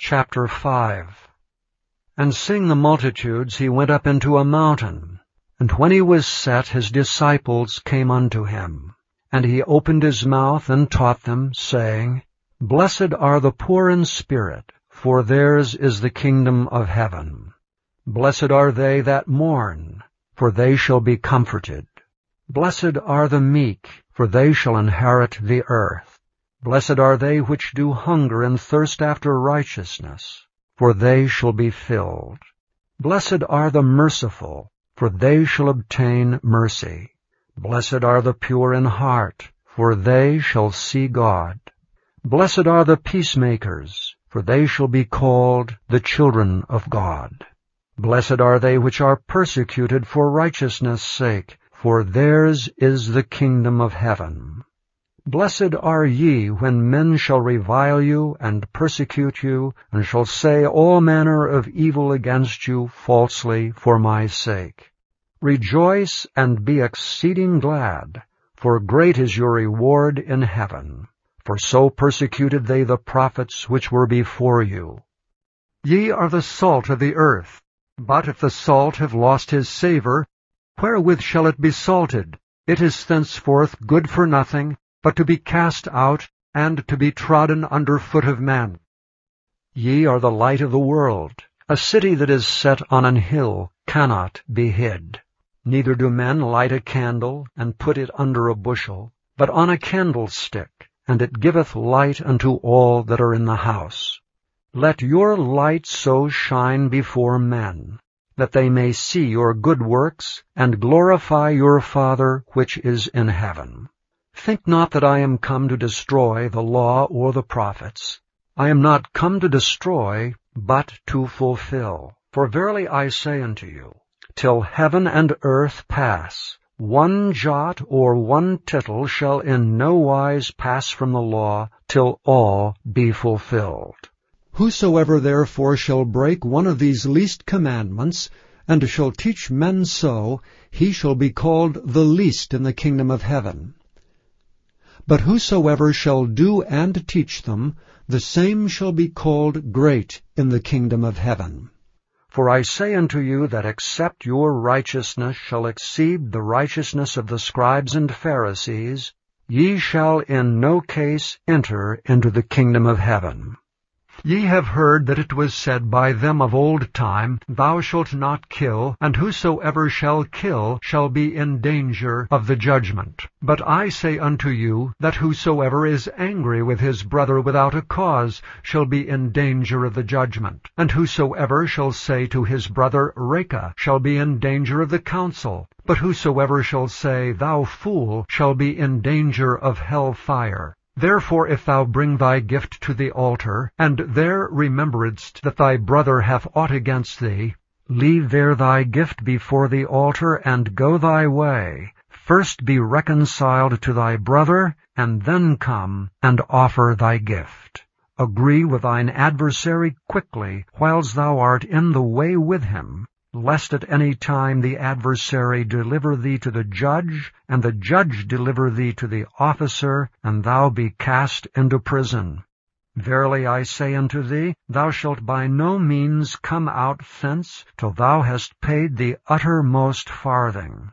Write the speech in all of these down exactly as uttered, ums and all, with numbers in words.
Chapter five. And seeing the multitudes, he went up into a mountain. And when he was set, his disciples came unto him. And he opened his mouth and taught them, saying, Blessed are the poor in spirit, for theirs is the kingdom of heaven. Blessed are they that mourn, for they shall be comforted. Blessed are the meek, for they shall inherit the earth. Blessed are they which do hunger and thirst after righteousness, for they shall be filled. Blessed are the merciful, for they shall obtain mercy. Blessed are the pure in heart, for they shall see God. Blessed are the peacemakers, for they shall be called the children of God. Blessed are they which are persecuted for righteousness' sake, for theirs is the kingdom of heaven. Blessed are ye when men shall revile you and persecute you, and shall say all manner of evil against you falsely for my sake. Rejoice and be exceeding glad, for great is your reward in heaven. For so persecuted they the prophets which were before you. Ye are the salt of the earth. But if the salt have lost his savour, wherewith shall it be salted? It is thenceforth good for nothing, but to be cast out, and to be trodden under foot of men. Ye are the light of the world. A city that is set on an hill cannot be hid. Neither do men light a candle, and put it under a bushel, but on a candlestick, and it giveth light unto all that are in the house. Let your light so shine before men, that they may see your good works, and glorify your Father which is in heaven. Think not that I am come to destroy the law or the prophets. I am not come to destroy, but to fulfill. For verily I say unto you, till heaven and earth pass, one jot or one tittle shall in no wise pass from the law, till all be fulfilled. Whosoever therefore shall break one of these least commandments, and shall teach men so, he shall be called the least in the kingdom of heaven. But whosoever shall do and teach them, the same shall be called great in the kingdom of heaven. For I say unto you that except your righteousness shall exceed the righteousness of the scribes and Pharisees, ye shall in no case enter into the kingdom of heaven. Ye have heard that it was said by them of old time, Thou shalt not kill, and whosoever shall kill shall be in danger of the judgment. But I say unto you, that whosoever is angry with his brother without a cause shall be in danger of the judgment. And whosoever shall say to his brother, Raca, shall be in danger of the council. But whosoever shall say, Thou fool, shall be in danger of hell fire. Therefore if thou bring thy gift to the altar, and there rememberedst that thy brother hath aught against thee, leave there thy gift before the altar, and go thy way. First be reconciled to thy brother, and then come and offer thy gift. Agree with thine adversary quickly, whiles thou art in the way with him, lest at any time the adversary deliver thee to the judge, and the judge deliver thee to the officer, and thou be cast into prison. Verily I say unto thee, thou shalt by no means come out thence, till thou hast paid the uttermost farthing.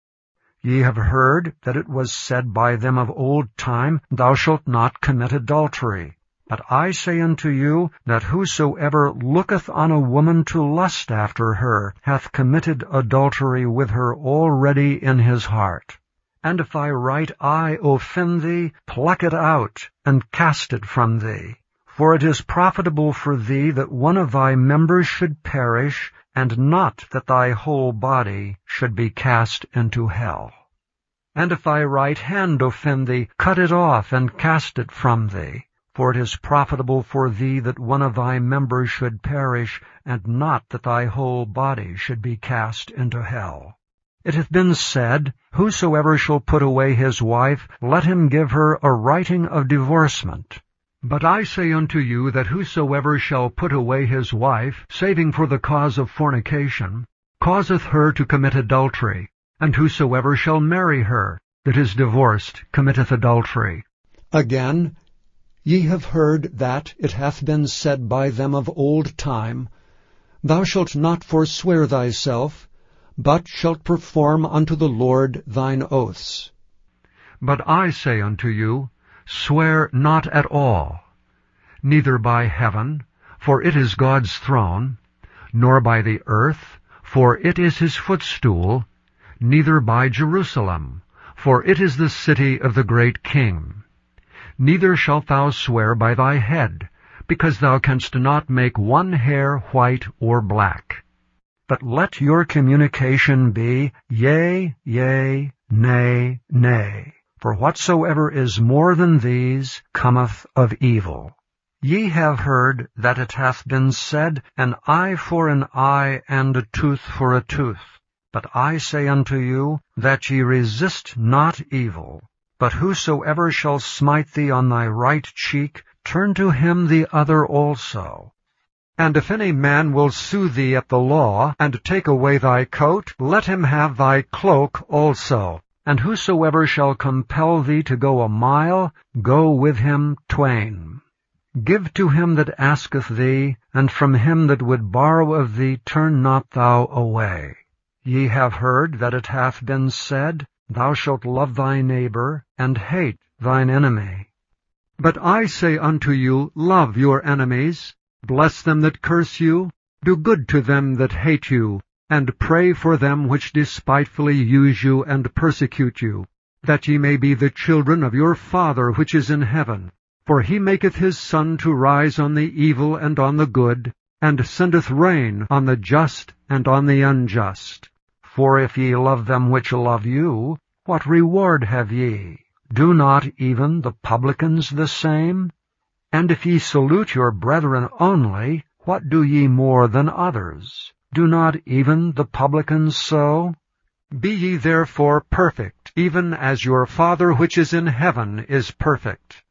Ye have heard that it was said by them of old time, Thou shalt not commit adultery. But I say unto you, that whosoever looketh on a woman to lust after her hath committed adultery with her already in his heart. And if thy right eye offend thee, pluck it out, and cast it from thee. For it is profitable for thee that one of thy members should perish, and not that thy whole body should be cast into hell. And if thy right hand offend thee, cut it off, and cast it from thee. For it is profitable for thee that one of thy members should perish, and not that thy whole body should be cast into hell. It hath been said, Whosoever shall put away his wife, let him give her a writing of divorcement. But I say unto you that whosoever shall put away his wife, saving for the cause of fornication, causeth her to commit adultery, and whosoever shall marry her that is divorced committeth adultery. Again, Ye have heard that it hath been said by them of old time, Thou shalt not forswear thyself, but shalt perform unto the Lord thine oaths. But I say unto you, Swear not at all, neither by heaven, for it is God's throne, nor by the earth, for it is his footstool, neither by Jerusalem, for it is the city of the great King. Neither shalt thou swear by thy head, because thou canst not make one hair white or black. But let your communication be, Yea, yea, nay, nay. For whatsoever is more than these cometh of evil. Ye have heard that it hath been said, An eye for an eye, and a tooth for a tooth. But I say unto you, that ye resist not evil. But whosoever shall smite thee on thy right cheek, turn to him the other also. And if any man will sue thee at the law, and take away thy coat, let him have thy cloak also. And whosoever shall compel thee to go a mile, go with him twain. Give to him that asketh thee, and from him that would borrow of thee turn not thou away. Ye have heard that it hath been said, Thou shalt love thy neighbor, and hate thine enemy. But I say unto you, Love your enemies, bless them that curse you, do good to them that hate you, and pray for them which despitefully use you and persecute you, that ye may be the children of your Father which is in heaven. For he maketh his sun to rise on the evil and on the good, and sendeth rain on the just and on the unjust. For if ye love them which love you, what reward have ye? Do not even the publicans the same? And if ye salute your brethren only, what do ye more than others? Do not even the publicans so? Be ye therefore perfect, even as your Father which is in heaven is perfect.